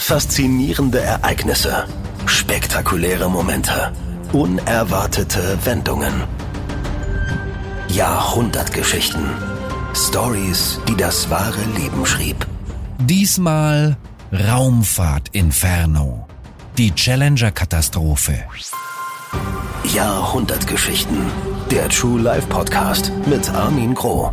Faszinierende Ereignisse, spektakuläre Momente, unerwartete Wendungen. Jahrhundertgeschichten. Stories, die das wahre Leben schrieb. Diesmal Raumfahrt-Inferno. Die Challenger-Katastrophe. Jahrhundertgeschichten. Der True Life Podcast mit Armin Groh.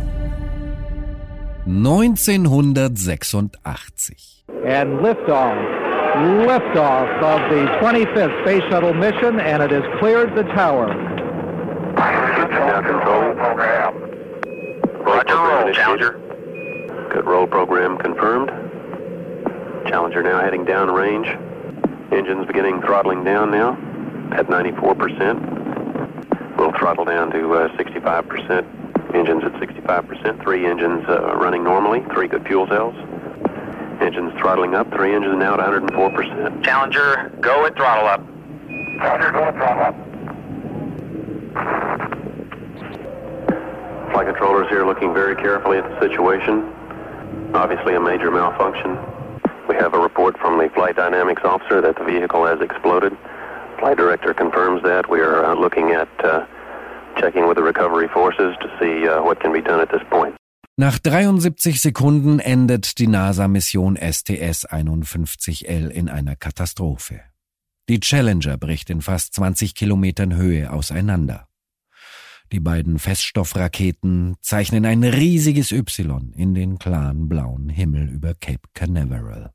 1986. And liftoff of the 25th Space Shuttle mission, and it has cleared the tower. Now control. Roger, roll, Challenger. Good, roll program confirmed. Challenger now heading downrange. Engines beginning throttling down now at 94%. We'll throttle down to 65%. Engines at 65%. 3 engines running normally. 3 good fuel cells. Engines throttling up. 3 engines now at 104%. Challenger, go and throttle up. Challenger, go and throttle up. Flight controllers here looking very carefully at the situation. Obviously a major malfunction. We have a report from the flight dynamics officer that the vehicle has exploded. Flight director confirms that. We are looking at checking with the recovery forces to see what can be done at this point. Nach 73 Sekunden endet die NASA-Mission STS-51L in einer Katastrophe. Die Challenger bricht in fast 20 Kilometern Höhe auseinander. Die beiden Feststoffraketen zeichnen ein riesiges Y in den klaren blauen Himmel über Cape Canaveral.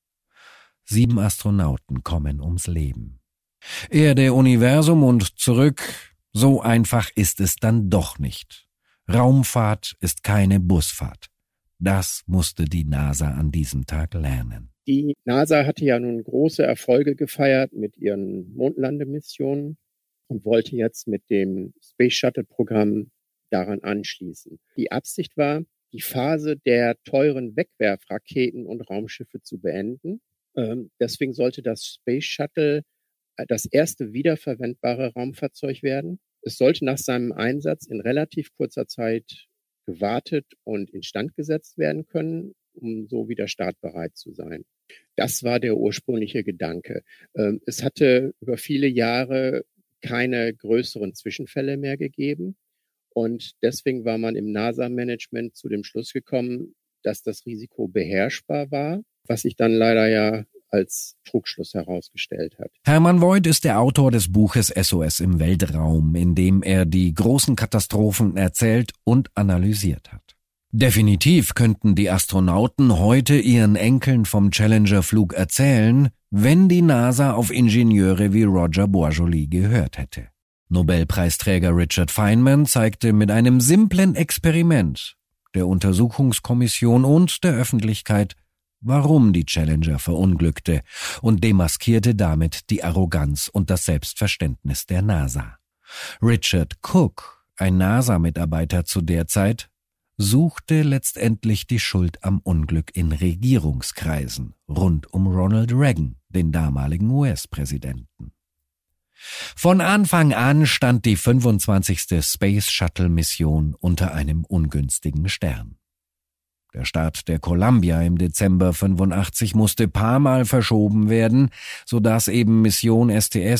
7 Astronauten kommen ums Leben. Erde, Universum und zurück, so einfach ist es dann doch nicht. Raumfahrt ist keine Busfahrt. Das musste die NASA an diesem Tag lernen. Die NASA hatte ja nun große Erfolge gefeiert mit ihren Mondlandemissionen und wollte jetzt mit dem Space Shuttle-Programm daran anschließen. Die Absicht war, die Phase der teuren Wegwerfraketen und Raumschiffe zu beenden. Deswegen sollte das Space Shuttle das erste wiederverwendbare Raumfahrzeug werden. Es sollte nach seinem Einsatz in relativ kurzer Zeit gewartet und instand gesetzt werden können, um so wieder startbereit zu sein. Das war der ursprüngliche Gedanke. Es hatte über viele Jahre keine größeren Zwischenfälle mehr gegeben und deswegen war man im NASA-Management zu dem Schluss gekommen, dass das Risiko beherrschbar war, was sich dann leider ja als Trugschluss herausgestellt hat. Hermann Voigt ist der Autor des Buches SOS im Weltraum, in dem er die großen Katastrophen erzählt und analysiert hat. Definitiv könnten die Astronauten heute ihren Enkeln vom Challenger-Flug erzählen, wenn die NASA auf Ingenieure wie Roger Boisjoli gehört hätte. Nobelpreisträger Richard Feynman zeigte mit einem simplen Experiment der Untersuchungskommission und der Öffentlichkeit, warum die Challenger verunglückte und demaskierte damit die Arroganz und das Selbstverständnis der NASA. Richard Cook, ein NASA-Mitarbeiter zu der Zeit, suchte letztendlich die Schuld am Unglück in Regierungskreisen rund um Ronald Reagan, den damaligen US-Präsidenten. Von Anfang an stand die 25. Space Shuttle-Mission unter einem ungünstigen Stern. Der Start der Columbia im Dezember 85 musste paarmal verschoben werden, sodass eben Mission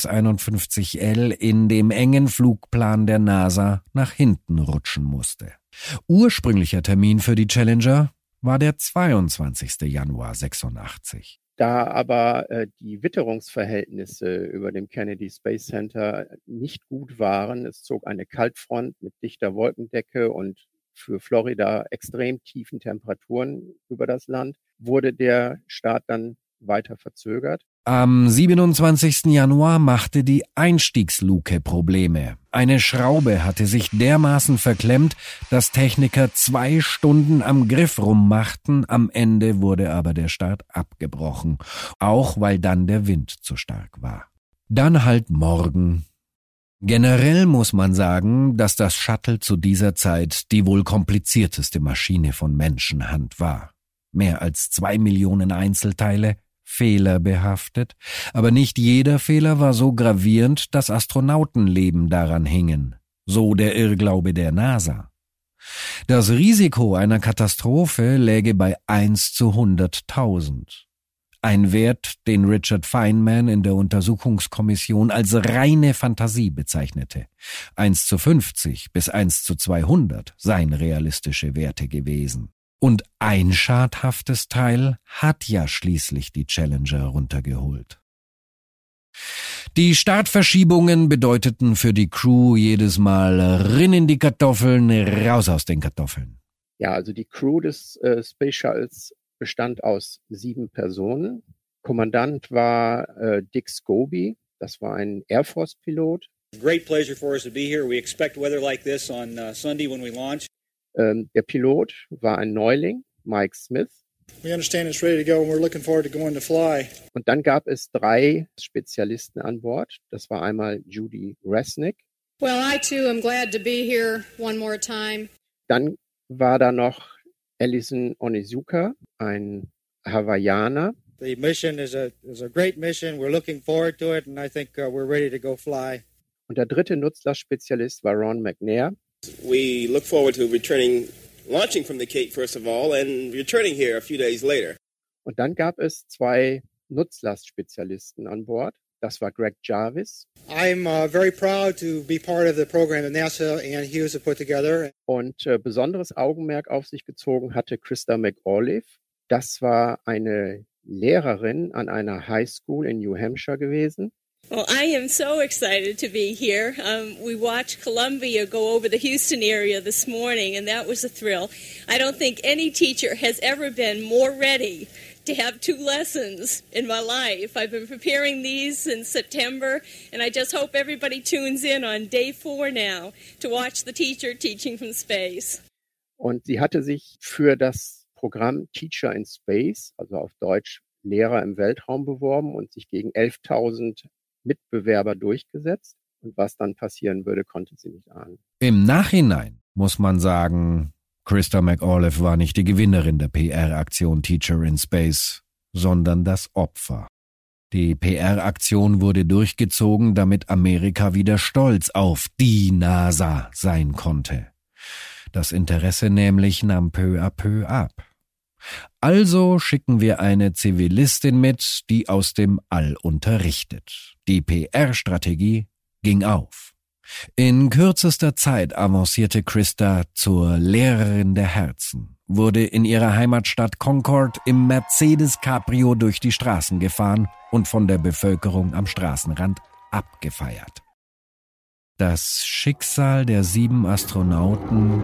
STS-51L in dem engen Flugplan der NASA nach hinten rutschen musste. Ursprünglicher Termin für die Challenger war der 22. Januar 86. Da aber die Witterungsverhältnisse über dem Kennedy Space Center nicht gut waren, es zog eine Kaltfront mit dichter Wolkendecke und für Florida extrem tiefen Temperaturen über das Land, wurde der Start dann weiter verzögert. Am 27. Januar machte die Einstiegsluke Probleme. Eine Schraube hatte sich dermaßen verklemmt, dass Techniker 2 Stunden am Griff rummachten. Am Ende wurde aber der Start abgebrochen, auch weil dann der Wind zu stark war. Dann halt morgen. Generell muss man sagen, dass das Shuttle zu dieser Zeit die wohl komplizierteste Maschine von Menschenhand war. Mehr als 2 Millionen Einzelteile, fehlerbehaftet, aber nicht jeder Fehler war so gravierend, dass Astronautenleben daran hingen, so der Irrglaube der NASA. Das Risiko einer Katastrophe läge bei 1 zu 100.000. Ein Wert, den Richard Feynman in der Untersuchungskommission als reine Fantasie bezeichnete. 1:50 bis 1:200 seien realistische Werte gewesen. Und ein schadhaftes Teil hat ja schließlich die Challenger runtergeholt. Die Startverschiebungen bedeuteten für die Crew jedes Mal rein in die Kartoffeln, raus aus den Kartoffeln. Ja, also die Crew des Space Shuttles bestand aus 7 Personen. Kommandant war Dick Scobie, das war ein Air Force Pilot. Great pleasure for us to be here. We expect weather like this on Sunday when we launch. Der Pilot war ein Neuling, Mike Smith. We understand it's ready to go and we're looking forward to going to fly. Und dann gab es 3 Spezialisten an Bord. Das war einmal Judy Resnick. Well, I too am glad to be here one more time. Dann war da noch Ellison Onizuka, ein Hawaiianer. The mission is a great mission. We're looking forward to it and I think we're ready to go fly. Und der 3. Nutzlastspezialist war Ron McNair. We look forward to launching from the Cape first of all and returning here a few days later. Und dann gab es 2 Nutzlastspezialisten an Bord. Das war Greg Jarvis. I'm very proud to be part of the program that NASA and Hughes have put together. Und besonderes Augenmerk auf sich gezogen hatte Christa McAuliffe. Das war eine Lehrerin an einer High School in New Hampshire gewesen. Well, I am so excited to be here. We watched Columbia go over the Houston area this morning, and that was a thrill. I don't think any teacher has ever been more ready to have 2 lessons in my life. I've been preparing these since September, and I just hope everybody tunes in on day 4 now to watch the teacher teaching from space. Und sie hatte sich für das Programm Teacher in Space, also auf Deutsch Lehrer im Weltraum, beworben und sich gegen 11.000 Mitbewerber durchgesetzt. Und was dann passieren würde, konnte sie nicht ahnen. Im Nachhinein muss man sagen, Christa McAuliffe war nicht die Gewinnerin der PR-Aktion Teacher in Space, sondern das Opfer. Die PR-Aktion wurde durchgezogen, damit Amerika wieder stolz auf die NASA sein konnte. Das Interesse nämlich nahm peu à peu ab. Also schicken wir eine Zivilistin mit, die aus dem All unterrichtet. Die PR-Strategie ging auf. In kürzester Zeit avancierte Christa zur Lehrerin der Herzen, wurde in ihrer Heimatstadt Concord im Mercedes Cabrio durch die Straßen gefahren und von der Bevölkerung am Straßenrand abgefeiert. Das Schicksal der 7 Astronauten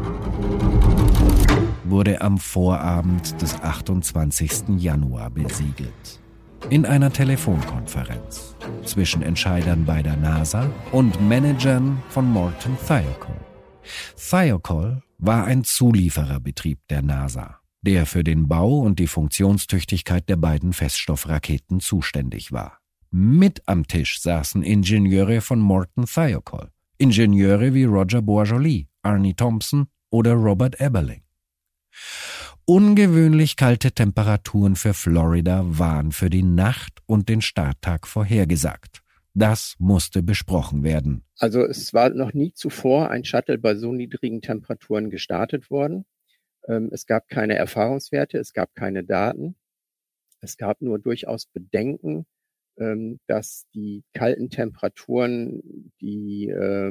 wurde am Vorabend des 28. Januar besiegelt. In einer Telefonkonferenz zwischen Entscheidern bei der NASA und Managern von Morton Thiokol. Thiokol war ein Zuliefererbetrieb der NASA, der für den Bau und die Funktionstüchtigkeit der beiden Feststoffraketen zuständig war. Mit am Tisch saßen Ingenieure von Morton Thiokol, Ingenieure wie Roger Boisjoli, Arnie Thompson oder Robert Eberling. Ungewöhnlich kalte Temperaturen für Florida waren für die Nacht und den Starttag vorhergesagt. Das musste besprochen werden. Also es war noch nie zuvor ein Shuttle bei so niedrigen Temperaturen gestartet worden. Es gab keine Erfahrungswerte, es gab keine Daten. Es gab nur durchaus Bedenken, dass die kalten Temperaturen die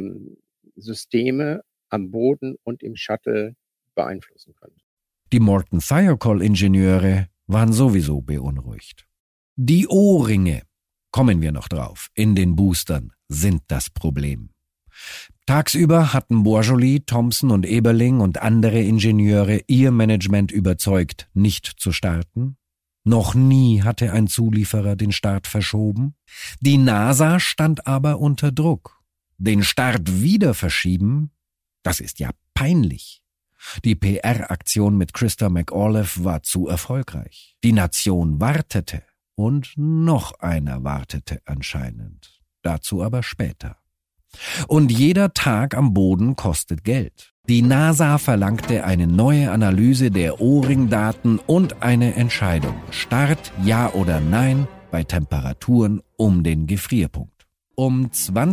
Systeme am Boden und im Shuttle beeinflussen können. Die Morton Thiokol-Ingenieure waren sowieso beunruhigt. Die O-Ringe, kommen wir noch drauf, in den Boostern sind das Problem. Tagsüber hatten Boisjoli, Thompson und Eberling und andere Ingenieure ihr Management überzeugt, nicht zu starten. Noch nie hatte ein Zulieferer den Start verschoben. Die NASA stand aber unter Druck. Den Start wieder verschieben, das ist ja peinlich. Die PR-Aktion mit Christa McAuliffe war zu erfolgreich. Die Nation wartete und noch einer wartete anscheinend. Dazu aber später. Und jeder Tag am Boden kostet Geld. Die NASA verlangte eine neue Analyse der O-Ring-Daten und eine Entscheidung. Start, ja oder nein, bei Temperaturen um den Gefrierpunkt. Um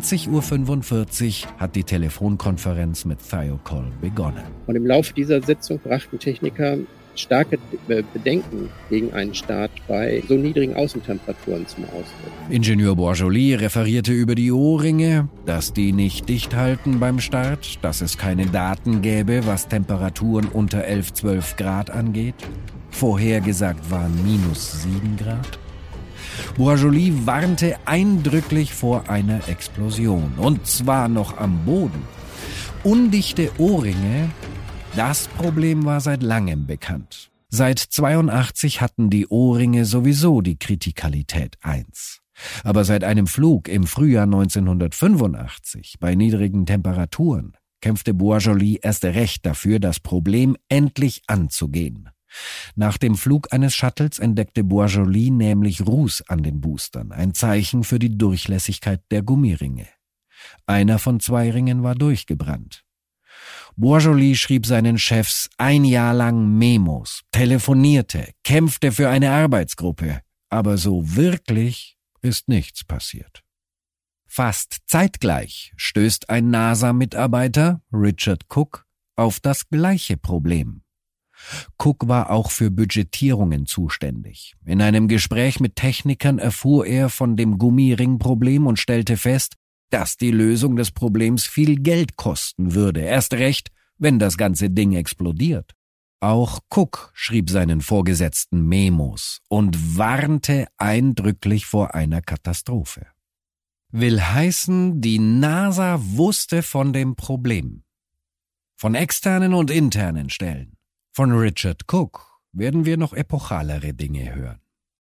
20:45 Uhr hat die Telefonkonferenz mit Thiokol begonnen. Und im Laufe dieser Sitzung brachten Techniker starke Bedenken gegen einen Start bei so niedrigen Außentemperaturen zum Ausdruck. Ingenieur Boisjoli referierte über die O-Ringe, dass die nicht dicht halten beim Start, dass es keine Daten gäbe, was Temperaturen unter 11-12 Grad angeht. Vorhergesagt waren -7 Grad. Boisjoli warnte eindrücklich vor einer Explosion, und zwar noch am Boden. Undichte O-Ringe, das Problem war seit langem bekannt. Seit 82 hatten die O-Ringe sowieso die Kritikalität 1. Aber seit einem Flug im Frühjahr 1985 bei niedrigen Temperaturen kämpfte Boisjoli erst recht dafür, das Problem endlich anzugehen. Nach dem Flug eines Shuttles entdeckte Boisjoli nämlich Ruß an den Boostern, ein Zeichen für die Durchlässigkeit der Gummiringe. Einer von 2 Ringen war durchgebrannt. Boisjoli schrieb seinen Chefs 1 Jahr lang Memos, telefonierte, kämpfte für eine Arbeitsgruppe, aber so wirklich ist nichts passiert. Fast zeitgleich stößt ein NASA-Mitarbeiter, Richard Cook, auf das gleiche Problem. Cook war auch für Budgetierungen zuständig. In einem Gespräch mit Technikern erfuhr er von dem Gummiring-Problem und stellte fest, dass die Lösung des Problems viel Geld kosten würde, erst recht, wenn das ganze Ding explodiert. Auch Cook schrieb seinen Vorgesetzten Memos und warnte eindrücklich vor einer Katastrophe. Will heißen, die NASA wusste von dem Problem. Von externen und internen Stellen. Von Richard Cook werden wir noch epochalere Dinge hören.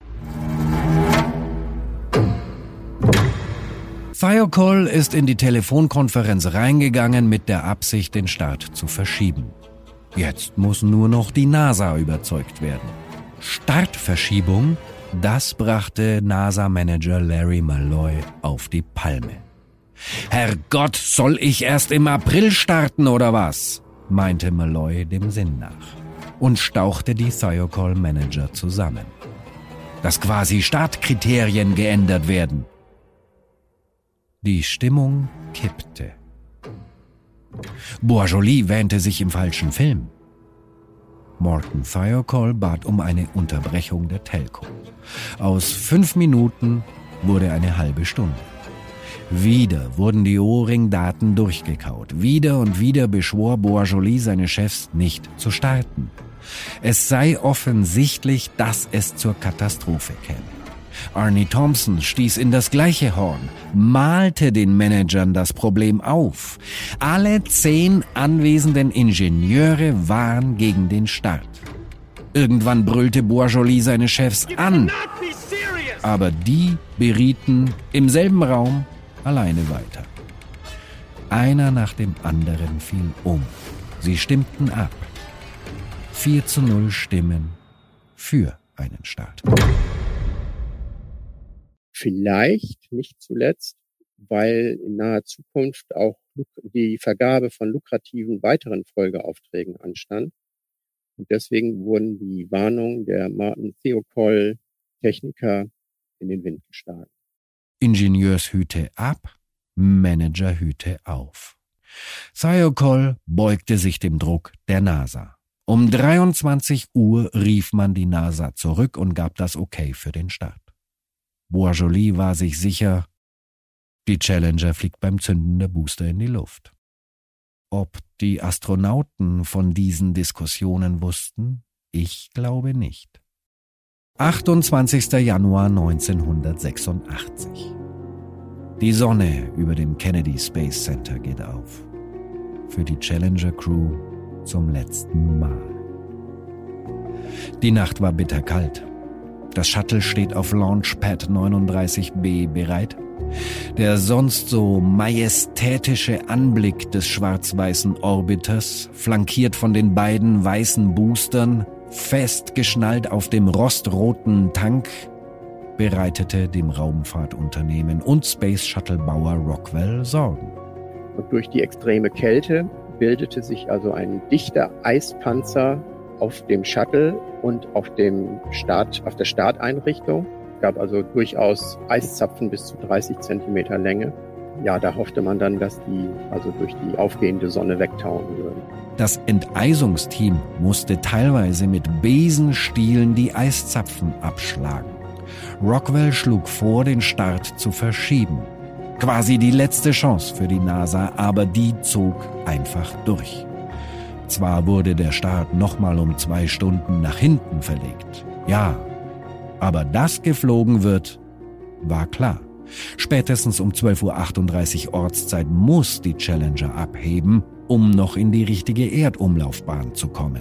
Thiokol ist in die Telefonkonferenz reingegangen mit der Absicht, den Start zu verschieben. Jetzt muss nur noch die NASA überzeugt werden. Startverschiebung, das brachte NASA-Manager Larry Malloy auf die Palme. »Herrgott, soll ich erst im April starten oder was?« meinte Malloy dem Sinn nach und stauchte die Thiokol-Manager zusammen. Dass quasi Startkriterien geändert werden. Die Stimmung kippte. Boisjoli wähnte sich im falschen Film. Morton Thiokol bat um eine Unterbrechung der Telco. Aus 5 Minuten wurde eine halbe Stunde. Wieder wurden die O-Ring-Daten durchgekaut. Wieder und wieder beschwor Boisjoli seine Chefs, nicht zu starten. Es sei offensichtlich, dass es zur Katastrophe käme. Arnie Thompson stieß in das gleiche Horn, malte den Managern das Problem auf. Alle 10 anwesenden Ingenieure waren gegen den Start. Irgendwann brüllte Boisjoli seine Chefs an, aber die berieten im selben Raum alleine weiter. Einer nach dem anderen fiel um. Sie stimmten ab. 4:0 Stimmen für einen Start. Vielleicht nicht zuletzt, weil in naher Zukunft auch die Vergabe von lukrativen weiteren Folgeaufträgen anstand. Und deswegen wurden die Warnungen der Martin Thiokol-Techniker in den Wind geschlagen. Ingenieurshüte ab, Managerhüte auf. Thiokol beugte sich dem Druck der NASA. Um 23 Uhr rief man die NASA zurück und gab das Okay für den Start. Boisjoli war sich sicher, die Challenger fliegt beim Zünden der Booster in die Luft. Ob die Astronauten von diesen Diskussionen wussten? Ich glaube nicht. 28. Januar 1986. Die Sonne über dem Kennedy Space Center geht auf. Für die Challenger Crew zum letzten Mal. Die Nacht war bitterkalt. Das Shuttle steht auf Launchpad 39B bereit. Der sonst so majestätische Anblick des schwarz-weißen Orbiters, flankiert von den beiden weißen Boostern, festgeschnallt auf dem rostroten Tank, bereitete dem Raumfahrtunternehmen und Space-Shuttle-Bauer Rockwell Sorgen. Und durch die extreme Kälte bildete sich also ein dichter Eispanzer auf dem Shuttle und auf der Starteinrichtung. Es gab also durchaus Eiszapfen bis zu 30 Zentimeter Länge. ja, da hoffte man dann, dass die also durch die aufgehende Sonne wegtauchen würden. Das Enteisungsteam musste teilweise mit Besenstielen die Eiszapfen abschlagen. Rockwell schlug vor, den Start zu verschieben. Quasi die letzte Chance für die NASA, aber die zog einfach durch. Zwar wurde der Start nochmal um 2 Stunden nach hinten verlegt. Ja, aber dass geflogen wird, war klar. Spätestens um 12:38 Uhr Ortszeit muss die Challenger abheben, um noch in die richtige Erdumlaufbahn zu kommen.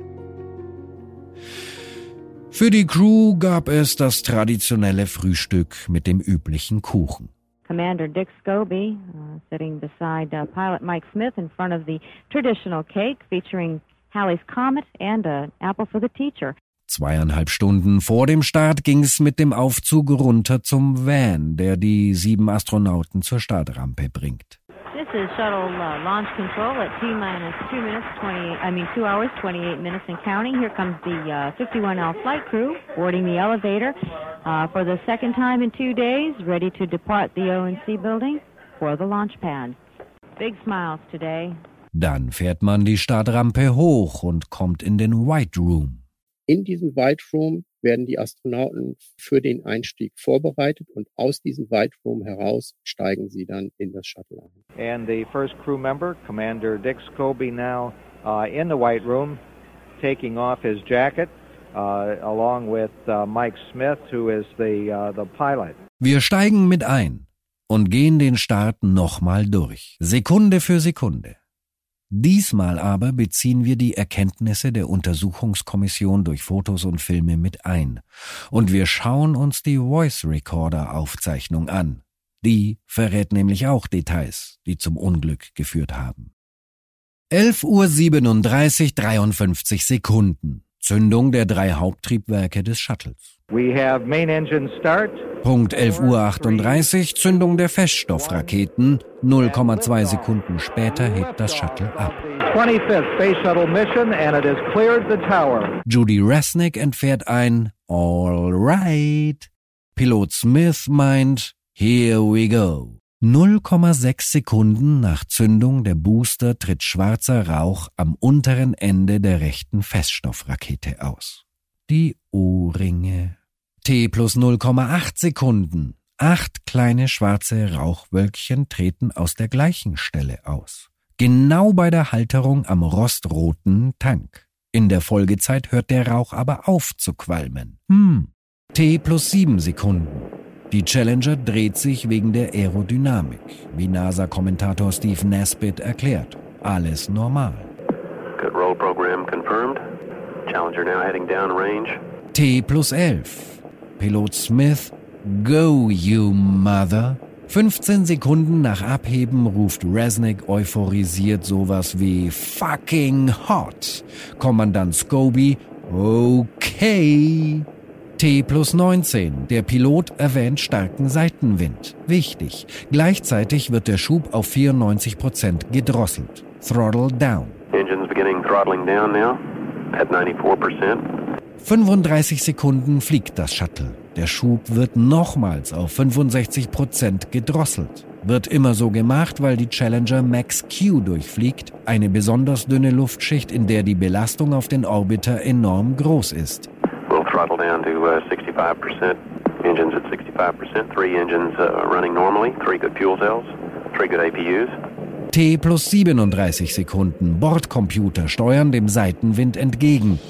Für die Crew gab es das traditionelle Frühstück mit dem üblichen Kuchen. Commander Dick Scobie sitting beside Pilot Mike Smith in front of the traditional cake featuring Halley's Comet and an apple for the teacher. 2,5 Stunden vor dem Start ging es mit dem Aufzug runter zum Van, der die 7 Astronauten zur Startrampe bringt. This is shuttle launch control at T-minus 2 hours, 28 minutes and counting. Here comes the 51L flight crew boarding the elevator for the second time in 2 days, ready to depart the O&C building for the launch pad. Big smiles today. Dann fährt man die Startrampe hoch und kommt in den White Room. In diesem White Room werden die Astronauten für den Einstieg vorbereitet und aus diesem White Room heraus steigen sie dann in das Shuttle ein. And the first crew member, Commander Dick Scobie, now in the White Room, taking off his jacket, along with Mike Smith, who is the pilot. Wir steigen mit ein und gehen den Start nochmal durch, Sekunde für Sekunde. Diesmal aber beziehen wir die Erkenntnisse der Untersuchungskommission durch Fotos und Filme mit ein. Und wir schauen uns die Voice-Recorder-Aufzeichnung an. Die verrät nämlich auch Details, die zum Unglück geführt haben. 11:37 Uhr 53 Sekunden. Zündung der 3 Haupttriebwerke des Shuttles. We have main engine start. Punkt 11:38 Uhr, Zündung der Feststoffraketen. 0,2 Sekunden später hebt das Shuttle ab. 25th Space Shuttle mission and it has cleared the tower. Judy Resnick entfährt ein All right. Pilot Smith meint Here we go. 0,6 Sekunden nach Zündung der Booster tritt schwarzer Rauch am unteren Ende der rechten Feststoffrakete aus. Die O-Ringe. T plus 0,8 Sekunden. 8 kleine schwarze Rauchwölkchen treten aus der gleichen Stelle aus. Genau bei der Halterung am rostroten Tank. In der Folgezeit hört der Rauch aber auf zu qualmen. T plus 7 Sekunden. Die Challenger dreht sich wegen der Aerodynamik, wie NASA-Kommentator Steve Nesbitt erklärt. Alles normal. Good roll program confirmed. Challenger now heading down range. T plus 11. Pilot Smith, go you mother. 15 Sekunden nach Abheben ruft Resnick euphorisiert sowas wie fucking hot. Kommandant Scobie, okay. T plus 19. Der Pilot erwähnt starken Seitenwind. Wichtig. Gleichzeitig wird der Schub auf 94% gedrosselt. Throttle down. Engines beginning throttling down now at 94%. 35 Sekunden fliegt das Shuttle. Der Schub wird nochmals auf 65% gedrosselt. Wird immer so gemacht, weil die Challenger Max Q durchfliegt, eine besonders dünne Luftschicht, in der die Belastung auf den Orbiter enorm groß ist. We'll throttle down to 65%. Engines at 65%. 3 engines running normally. 3 good fuel cells. 3 good APUs. T plus 37 Sekunden. Bordcomputer steuern dem Seitenwind entgegen.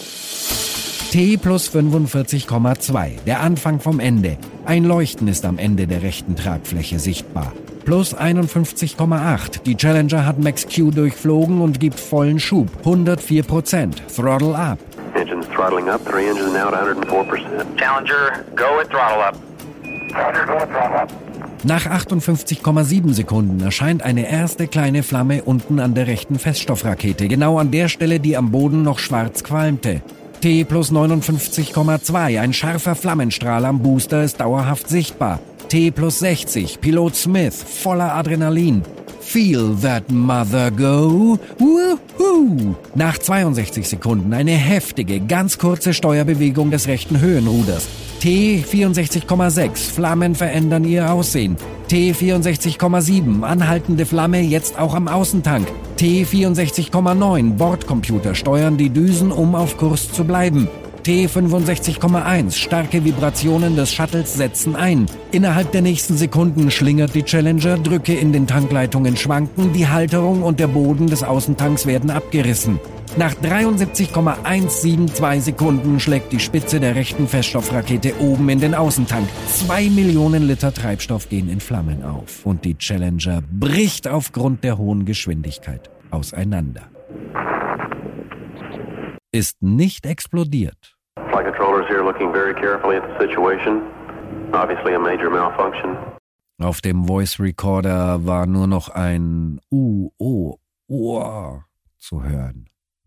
T plus 45,2. Der Anfang vom Ende. Ein Leuchten ist am Ende der rechten Tragfläche sichtbar. Plus 51,8. Die Challenger hat Max Q durchflogen und gibt vollen Schub. 104%. Throttle up. Engines throttling up. 3 engines now at 104%. Challenger, go at throttle up. Challenger, go at throttle up. Nach 58,7 Sekunden erscheint eine erste kleine Flamme unten an der rechten Feststoffrakete, genau an der Stelle, die am Boden noch schwarz qualmte. T plus 59,2, ein scharfer Flammenstrahl am Booster ist dauerhaft sichtbar. T plus 60, Pilot Smith, voller Adrenalin. Feel that mother go. Woohoo! Nach 62 Sekunden eine heftige, ganz kurze Steuerbewegung des rechten Höhenruders. T64,6, Flammen verändern ihr Aussehen. T64,7, anhaltende Flamme jetzt auch am Außentank. T64,9, Bordcomputer steuern die Düsen, um auf Kurs zu bleiben. T65,1, starke Vibrationen des Shuttles setzen ein. Innerhalb der nächsten Sekunden schlingert die Challenger, Drücke in den Tankleitungen schwanken, die Halterung und der Boden des Außentanks werden abgerissen. Nach 73,172 Sekunden schlägt die Spitze der rechten Feststoffrakete oben in den Außentank. 2 Millionen Liter Treibstoff gehen in Flammen auf und die Challenger bricht aufgrund der hohen Geschwindigkeit auseinander. Ist nicht explodiert. Flight controllers here looking very carefully at the situation. Obviously a major malfunction. Auf dem Voice Recorder war nur noch ein U-O-Uah zu hören.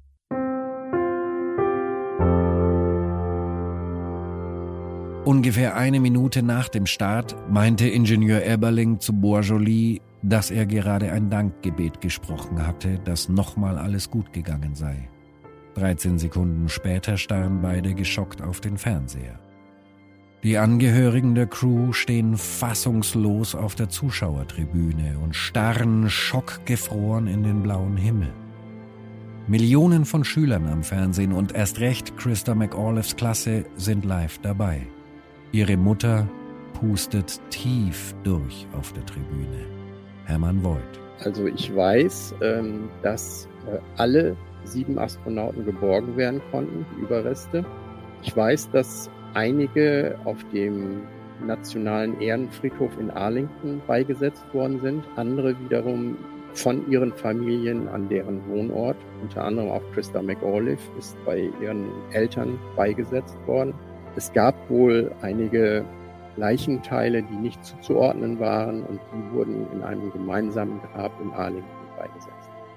Ungefähr eine Minute nach dem Start meinte Ingenieur Eberling zu Boisjoli, dass er gerade ein Dankgebet gesprochen hatte, dass nochmal alles gut gegangen sei. 13 Sekunden später starren beide geschockt auf den Fernseher. Die Angehörigen der Crew stehen fassungslos auf der Zuschauertribüne und starren schockgefroren in den blauen Himmel. Millionen von Schülern am Fernsehen und erst recht Christa McAuliffes Klasse sind live dabei. Ihre Mutter pustet tief durch auf der Tribüne. Hermann Voigt. Also ich weiß, dass alle 7 Astronauten geborgen werden konnten, die Überreste. Ich weiß, dass einige auf dem Nationalen Ehrenfriedhof in Arlington beigesetzt worden sind. Andere wiederum von ihren Familien an deren Wohnort. Unter anderem auch Christa McAuliffe ist bei ihren Eltern beigesetzt worden. Es gab wohl einige Leichenteile, die nicht zuzuordnen waren und die wurden in einem gemeinsamen Grab in Arlington beigesetzt.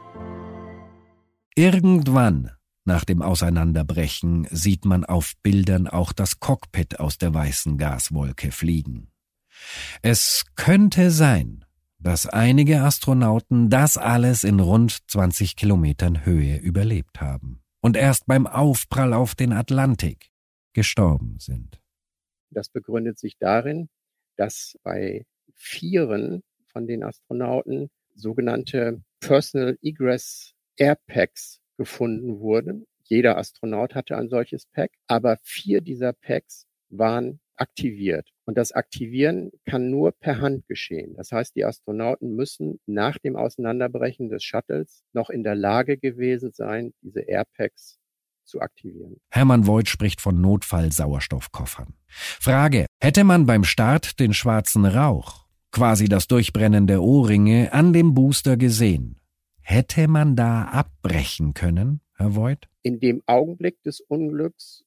Irgendwann, nach dem Auseinanderbrechen, sieht man auf Bildern auch das Cockpit aus der weißen Gaswolke fliegen. Es könnte sein, dass einige Astronauten das alles in rund 20 Kilometern Höhe überlebt haben und erst beim Aufprall auf den Atlantik gestorben sind. Das begründet sich darin, dass bei 4 von den Astronauten sogenannte Personal Egress Airpacks gefunden wurden. Jeder Astronaut hatte ein solches Pack, aber 4 dieser Packs waren aktiviert. Und das Aktivieren kann nur per Hand geschehen. Das heißt, die Astronauten müssen nach dem Auseinanderbrechen des Shuttles noch in der Lage gewesen sein, diese Airpacks zu aktivieren. Hermann Voigt spricht von Notfall-Sauerstoffkoffern. Frage: Hätte man beim Start den schwarzen Rauch, quasi das Durchbrennen der O-Ringe, an dem Booster gesehen, hätte man da abbrechen können, Herr Voigt? In dem Augenblick des Unglücks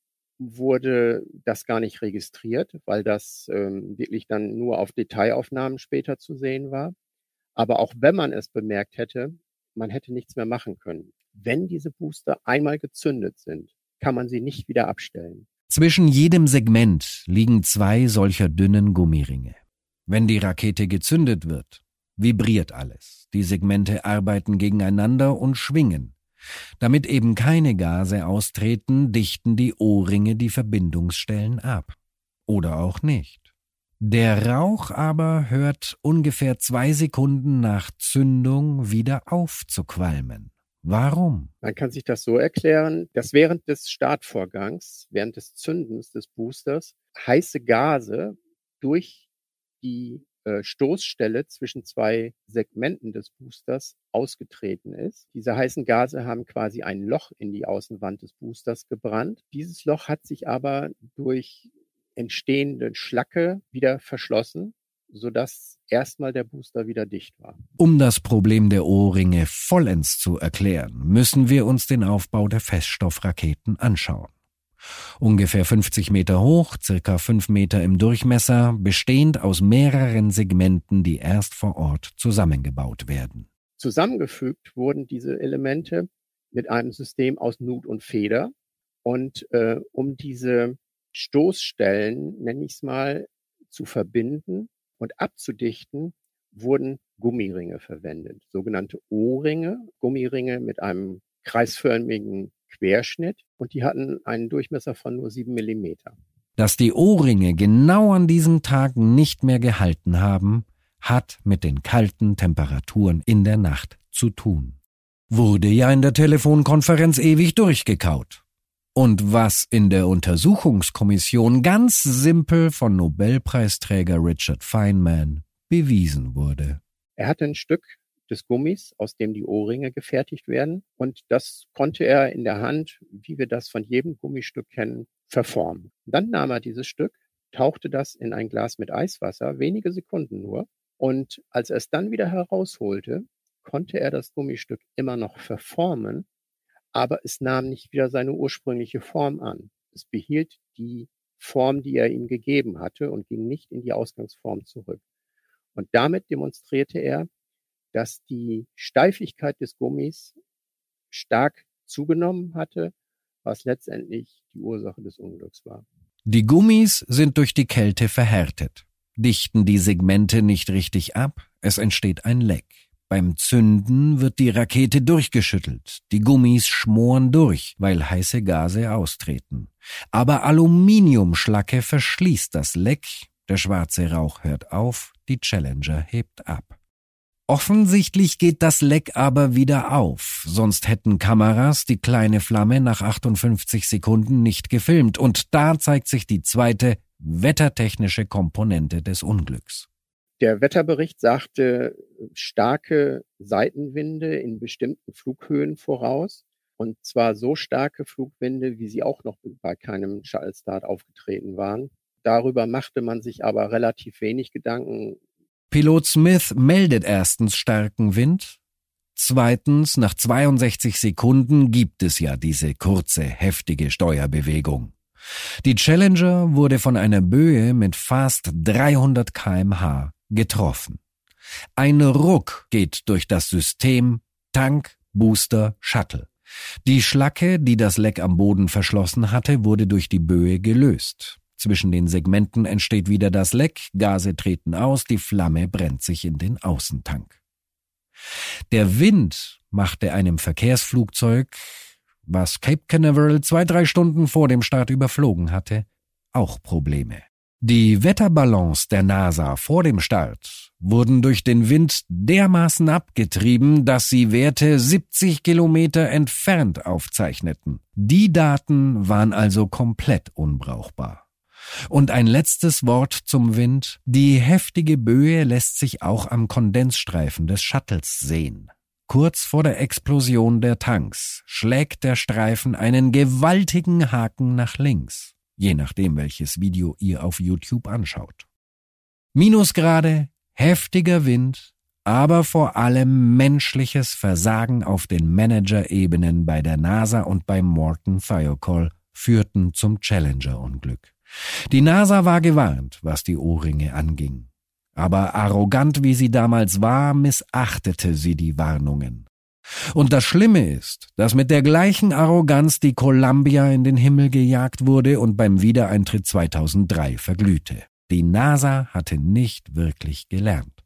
wurde das gar nicht registriert, weil das wirklich dann nur auf Detailaufnahmen später zu sehen war. Aber auch wenn man es bemerkt hätte, man hätte nichts mehr machen können. Wenn diese Booster einmal gezündet sind, kann man sie nicht wieder abstellen. Zwischen jedem Segment liegen 2 solcher dünnen Gummiringe. Wenn die Rakete gezündet wird, vibriert alles. Die Segmente arbeiten gegeneinander und schwingen. Damit eben keine Gase austreten, dichten die O-Ringe die Verbindungsstellen ab. Oder auch nicht. Der Rauch aber hört ungefähr 2 Sekunden nach Zündung wieder auf zu qualmen. Warum? Man kann sich das so erklären, dass während des Startvorgangs, während des Zündens des Boosters, heiße Gase durch die Stoßstelle zwischen 2 Segmenten des Boosters ausgetreten ist. Diese heißen Gase haben quasi ein Loch in die Außenwand des Boosters gebrannt. Dieses Loch hat sich aber durch entstehende Schlacke wieder verschlossen, sodass erstmal der Booster wieder dicht war. Um das Problem der O-Ringe vollends zu erklären, müssen wir uns den Aufbau der Feststoffraketen anschauen. Ungefähr 50 Meter hoch, circa 5 Meter im Durchmesser, bestehend aus mehreren Segmenten, die erst vor Ort zusammengebaut werden. Zusammengefügt wurden diese Elemente mit einem System aus Nut und Feder. Und um diese Stoßstellen, nenne ich es mal, zu verbinden und abzudichten, wurden Gummiringe verwendet. Sogenannte O-Ringe, Gummiringe mit einem kreisförmigen Querschnitt, und die hatten einen Durchmesser von nur 7 Millimeter. Dass die Ohrringe genau an diesen Tagen nicht mehr gehalten haben, hat mit den kalten Temperaturen in der Nacht zu tun. Wurde ja in der Telefonkonferenz ewig durchgekaut. Und was in der Untersuchungskommission ganz simpel von Nobelpreisträger Richard Feynman bewiesen wurde. Er hatte ein Stück des Gummis, aus dem die Ohrringe gefertigt werden. Und das konnte er in der Hand, wie wir das von jedem Gummistück kennen, verformen. Dann nahm er dieses Stück, tauchte das in ein Glas mit Eiswasser, wenige Sekunden nur. Und als er es dann wieder herausholte, konnte er das Gummistück immer noch verformen, aber es nahm nicht wieder seine ursprüngliche Form an. Es behielt die Form, die er ihm gegeben hatte und ging nicht in die Ausgangsform zurück. Und damit demonstrierte er, dass die Steifigkeit des Gummis stark zugenommen hatte, was letztendlich die Ursache des Unglücks war. Die Gummis sind durch die Kälte verhärtet. Dichten die Segmente nicht richtig ab, es entsteht ein Leck. Beim Zünden wird die Rakete durchgeschüttelt. Die Gummis schmoren durch, weil heiße Gase austreten. Aber Aluminiumschlacke verschließt das Leck, der schwarze Rauch hört auf, die Challenger hebt ab. Offensichtlich geht das Leck aber wieder auf, sonst hätten Kameras die kleine Flamme nach 58 Sekunden nicht gefilmt. Und da zeigt sich die zweite, wettertechnische Komponente des Unglücks. Der Wetterbericht sagte starke Seitenwinde in bestimmten Flughöhen voraus. Und zwar so starke Flugwinde, wie sie auch noch bei keinem Shuttle-Start aufgetreten waren. Darüber machte man sich aber relativ wenig Gedanken. Pilot Smith meldet erstens starken Wind. Zweitens, nach 62 Sekunden gibt es ja diese kurze, heftige Steuerbewegung. Die Challenger wurde von einer Böe mit fast 300 km/h getroffen. Ein Ruck geht durch das System Tank, Booster, Shuttle. Die Schlacke, die das Leck am Boden verschlossen hatte, wurde durch die Böe gelöst. Zwischen den Segmenten entsteht wieder das Leck, Gase treten aus, die Flamme brennt sich in den Außentank. Der Wind machte einem Verkehrsflugzeug, was Cape Canaveral 2-3 Stunden vor dem Start überflogen hatte, auch Probleme. Die Wetterballons der NASA vor dem Start wurden durch den Wind dermaßen abgetrieben, dass sie Werte 70 Kilometer entfernt aufzeichneten. Die Daten waren also komplett unbrauchbar. Und ein letztes Wort zum Wind. Die heftige Böe lässt sich auch am Kondensstreifen des Shuttles sehen. Kurz vor der Explosion der Tanks schlägt der Streifen einen gewaltigen Haken nach links, je nachdem, welches Video ihr auf YouTube anschaut. Minusgrade, heftiger Wind, aber vor allem menschliches Versagen auf den Managerebenen bei der NASA und beim Morton Thiokol führten zum Challenger-Unglück. Die NASA war gewarnt, was die Ohrringe anging. Aber arrogant wie sie damals war, missachtete sie die Warnungen. Und das Schlimme ist, dass mit der gleichen Arroganz die Columbia in den Himmel gejagt wurde und beim Wiedereintritt 2003 verglühte. Die NASA hatte nicht wirklich gelernt.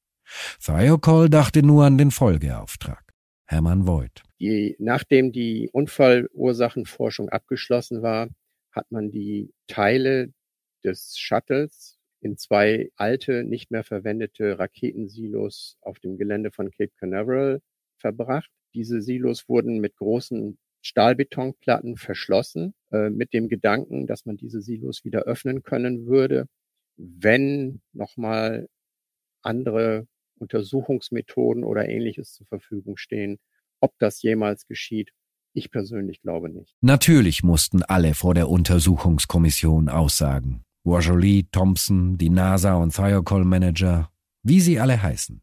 Thiokol dachte nur an den Folgeauftrag. Hermann Voigt. Nachdem die Unfallursachenforschung abgeschlossen war, hat man die Teile des Shuttles in 2 alte, nicht mehr verwendete Raketensilos auf dem Gelände von Cape Canaveral verbracht. Diese Silos wurden mit großen Stahlbetonplatten verschlossen, mit dem Gedanken, dass man diese Silos wieder öffnen können würde, wenn nochmal andere Untersuchungsmethoden oder Ähnliches zur Verfügung stehen. Ob das jemals geschieht, ich persönlich glaube nicht. Natürlich mussten alle vor der Untersuchungskommission aussagen. Wajoli, Thompson, die NASA und Thiokol-Manager, wie sie alle heißen.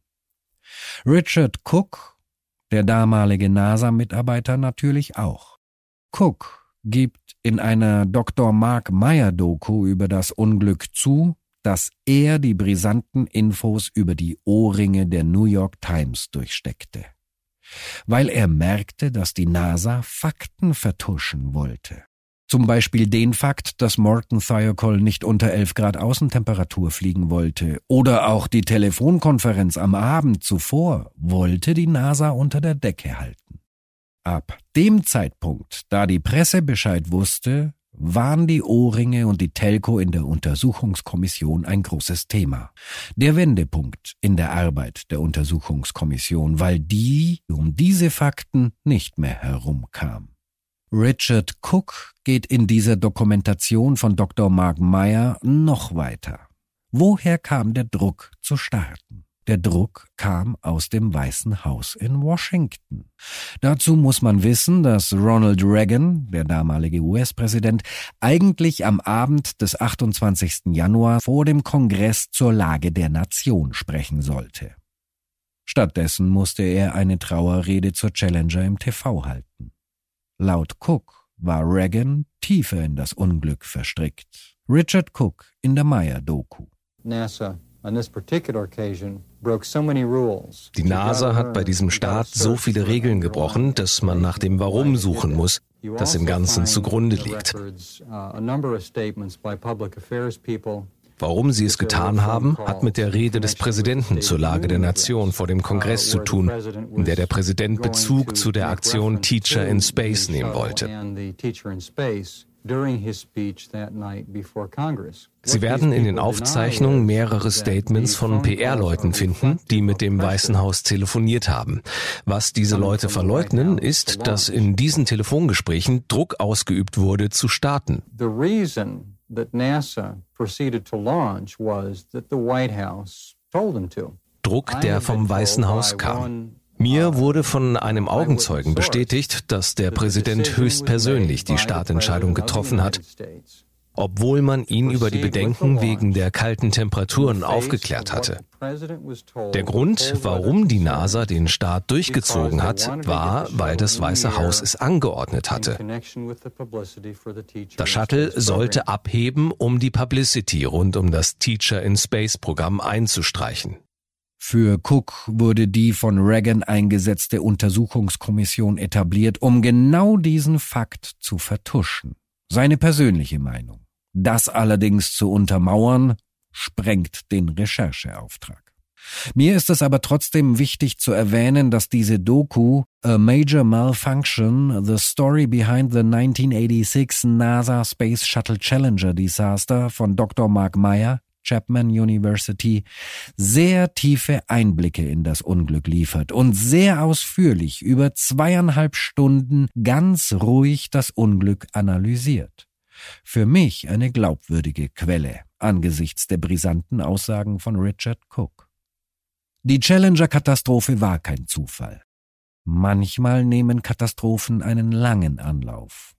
Richard Cook, der damalige NASA-Mitarbeiter, natürlich auch. Cook gibt in einer Dr. Mark Meyer-Doku über das Unglück zu, dass er die brisanten Infos über die Ohrringe der New York Times durchsteckte. Weil er merkte, dass die NASA Fakten vertuschen wollte. Zum Beispiel den Fakt, dass Morton Thiokol nicht unter 11 Grad Außentemperatur fliegen wollte. Oder auch die Telefonkonferenz am Abend zuvor wollte die NASA unter der Decke halten. Ab dem Zeitpunkt, da die Presse Bescheid wusste, waren die Ohrringe und die Telco in der Untersuchungskommission ein großes Thema. Der Wendepunkt in der Arbeit der Untersuchungskommission, weil die um diese Fakten nicht mehr herumkam. Richard Cook geht in dieser Dokumentation von Dr. Mark Meyer noch weiter. Woher kam der Druck zu starten? Der Druck kam aus dem Weißen Haus in Washington. Dazu muss man wissen, dass Ronald Reagan, der damalige US-Präsident, eigentlich am Abend des 28. Januar vor dem Kongress zur Lage der Nation sprechen sollte. Stattdessen musste er eine Trauerrede zur Challenger im TV halten. Laut Cook war Reagan tiefer in das Unglück verstrickt. Richard Cook in der Meyer-Doku. Die NASA hat bei diesem Start so viele Regeln gebrochen, dass man nach dem Warum suchen muss, das im Ganzen zugrunde liegt. Warum sie es getan haben, hat mit der Rede des Präsidenten zur Lage der Nation vor dem Kongress zu tun, in der der Präsident Bezug zu der Aktion Teacher in Space nehmen wollte. Sie werden in den Aufzeichnungen mehrere Statements von PR-Leuten finden, die mit dem Weißen Haus telefoniert haben. Was diese Leute verleugnen, ist, dass in diesen Telefongesprächen Druck ausgeübt wurde, zu starten. Druck, der vom Weißen Haus kam. Mir wurde von einem Augenzeugen bestätigt, dass der Präsident höchstpersönlich die Startentscheidung getroffen hat, obwohl man ihn über die Bedenken wegen der kalten Temperaturen aufgeklärt hatte. Der Grund, warum die NASA den Start durchgezogen hat, war, weil das Weiße Haus es angeordnet hatte. Das Shuttle sollte abheben, um die Publicity rund um das Teacher in Space Programm einzustreichen. Für Cook wurde die von Reagan eingesetzte Untersuchungskommission etabliert, um genau diesen Fakt zu vertuschen. Seine persönliche Meinung. Das allerdings zu untermauern, sprengt den Rechercheauftrag. Mir ist es aber trotzdem wichtig zu erwähnen, dass diese Doku A Major Malfunction, The Story Behind the 1986 NASA Space Shuttle Challenger Disaster von Dr. Mark Meyer, Chapman University, sehr tiefe Einblicke in das Unglück liefert und sehr ausführlich über 2,5 Stunden ganz ruhig das Unglück analysiert. Für mich eine glaubwürdige Quelle angesichts der brisanten Aussagen von Richard Cook. Die Challenger-Katastrophe war kein Zufall. Manchmal nehmen Katastrophen einen langen Anlauf.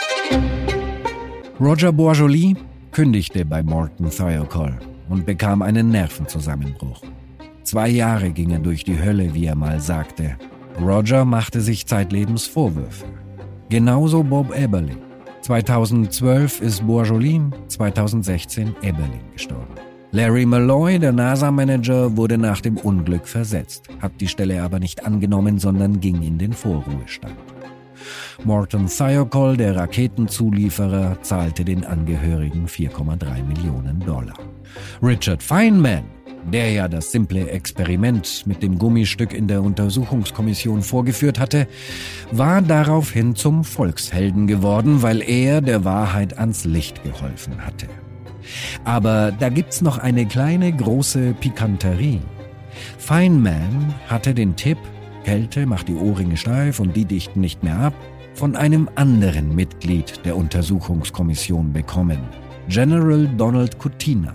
Roger Boisjoli kündigte bei Morton Thiokol und bekam einen Nervenzusammenbruch. 2 Jahre ging er durch die Hölle, wie er mal sagte. Roger machte sich zeitlebens Vorwürfe. Genauso Bob Eberling. 2012 ist Boisjoli, 2016 Eberling gestorben. Larry Malloy, der NASA-Manager, wurde nach dem Unglück versetzt, hat die Stelle aber nicht angenommen, sondern ging in den Vorruhestand. Morton Thiokol, der Raketenzulieferer, zahlte den Angehörigen $4,3 Millionen. Richard Feynman, der ja das simple Experiment mit dem Gummistück in der Untersuchungskommission vorgeführt hatte, war daraufhin zum Volkshelden geworden, weil er der Wahrheit ans Licht geholfen hatte. Aber da gibt's noch eine kleine große Pikanterie. Feynman hatte den Tipp, Kälte macht die Ohrringe steif und die dichten nicht mehr ab, von einem anderen Mitglied der Untersuchungskommission bekommen, General Donald Kutyna.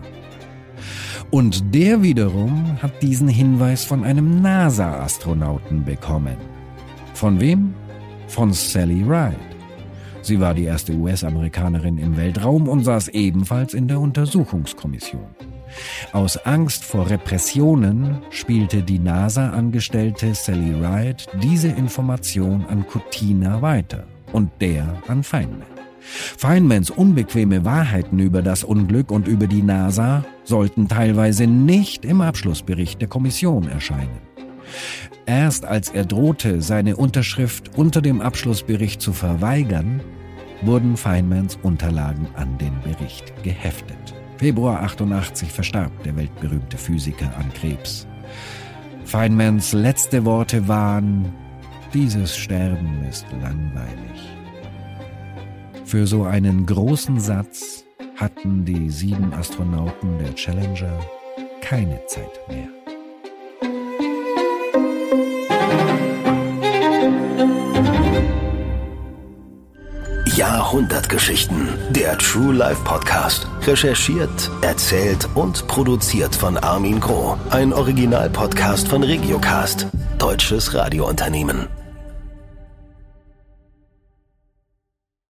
Und der wiederum hat diesen Hinweis von einem NASA-Astronauten bekommen. Von wem? Von Sally Ride. Sie war die erste US-Amerikanerin im Weltraum und saß ebenfalls in der Untersuchungskommission. Aus Angst vor Repressionen spielte die NASA-Angestellte Sally Ride diese Information an Kutyna weiter und der an Feynman. Feynmans unbequeme Wahrheiten über das Unglück und über die NASA sollten teilweise nicht im Abschlussbericht der Kommission erscheinen. Erst als er drohte, seine Unterschrift unter dem Abschlussbericht zu verweigern, wurden Feynmans Unterlagen an den Bericht geheftet. Februar 88 verstarb der weltberühmte Physiker an Krebs. Feynmans letzte Worte waren: Dieses Sterben ist langweilig. Für so einen großen Satz hatten die 7 Astronauten der Challenger keine Zeit mehr. Jahrhundertgeschichten, der True Life Podcast. Recherchiert, erzählt und produziert von Armin Groh. Ein Original-Podcast von Regiocast, deutsches Radiounternehmen.